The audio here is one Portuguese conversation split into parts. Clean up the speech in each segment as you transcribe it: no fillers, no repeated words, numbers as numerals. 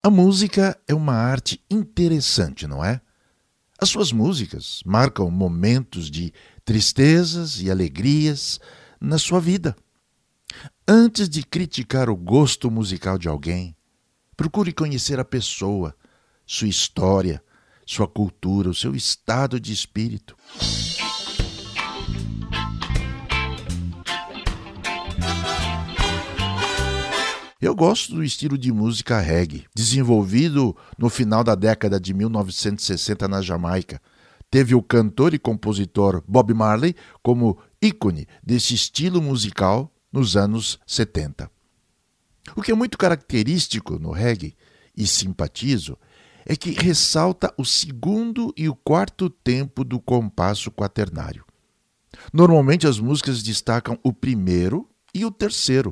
A música é uma arte interessante, não é? As suas músicas marcam momentos de tristezas e alegrias na sua vida. Antes de criticar o gosto musical de alguém, procure conhecer a pessoa, sua história, sua cultura, o seu estado de espírito. Eu gosto do estilo de música reggae, desenvolvido no final da década de 1960 na Jamaica. Teve o cantor e compositor Bob Marley como ícone desse estilo musical nos anos 70. O que é muito característico no reggae, e simpatizo, é que ressalta o segundo e o quarto tempo do compasso quaternário. Normalmente as músicas destacam o primeiro e o terceiro.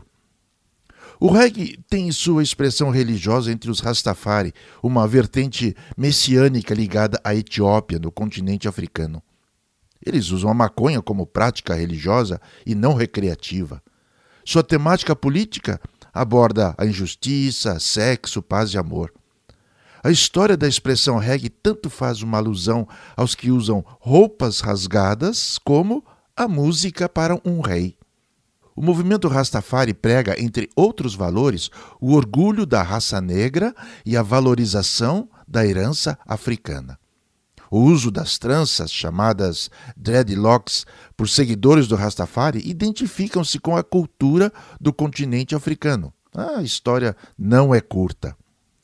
O reggae tem sua expressão religiosa entre os Rastafari, uma vertente messiânica ligada à Etiópia, no continente africano. Eles usam a maconha como prática religiosa e não recreativa. Sua temática política aborda a injustiça, sexo, paz e amor. A história da expressão reggae tanto faz uma alusão aos que usam roupas rasgadas como a música para um rei. O movimento Rastafari prega, entre outros valores, o orgulho da raça negra e a valorização da herança africana. O uso das tranças, chamadas dreadlocks, por seguidores do Rastafari, identificam-se com a cultura do continente africano. A história não é curta.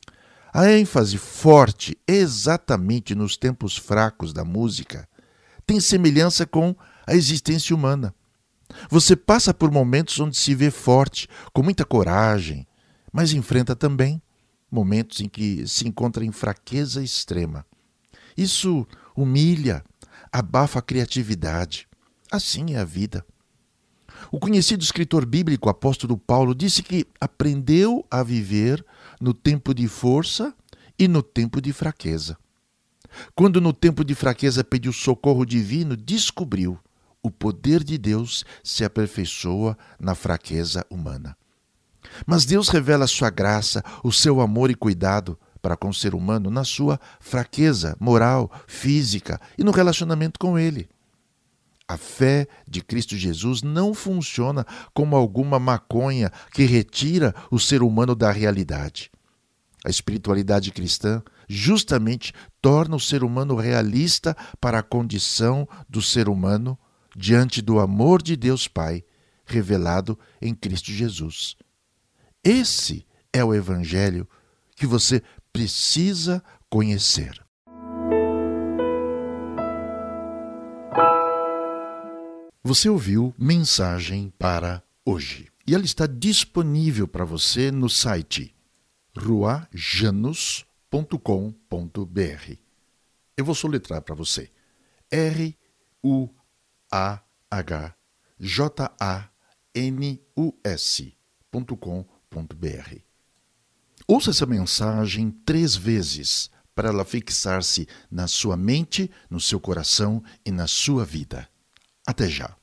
A ênfase forte exatamente nos tempos fracos da música tem semelhança com a existência humana. Você passa por momentos onde se vê forte, com muita coragem, mas enfrenta também momentos em que se encontra em fraqueza extrema. Isso humilha, abafa a criatividade. Assim é a vida. O conhecido escritor bíblico apóstolo Paulo disse que aprendeu a viver no tempo de força e no tempo de fraqueza. Quando no tempo de fraqueza pediu socorro divino, descobriu o poder de Deus se aperfeiçoa na fraqueza humana. Mas Deus revela a sua graça, o seu amor e cuidado para com o ser humano na sua fraqueza moral, física e no relacionamento com Ele. A fé de Cristo Jesus não funciona como alguma maconha que retira o ser humano da realidade. A espiritualidade cristã justamente torna o ser humano realista para a condição do ser humano diante do amor de Deus Pai, revelado em Cristo Jesus. Esse é o Evangelho que você precisa conhecer. Você ouviu Mensagem para Hoje. E ela está disponível para você no site ruajanus.com.br. Eu vou soletrar para você. ruajanus.com.br. Ouça essa mensagem 3 vezes para ela fixar-se na sua mente, no seu coração e na sua vida. Até já.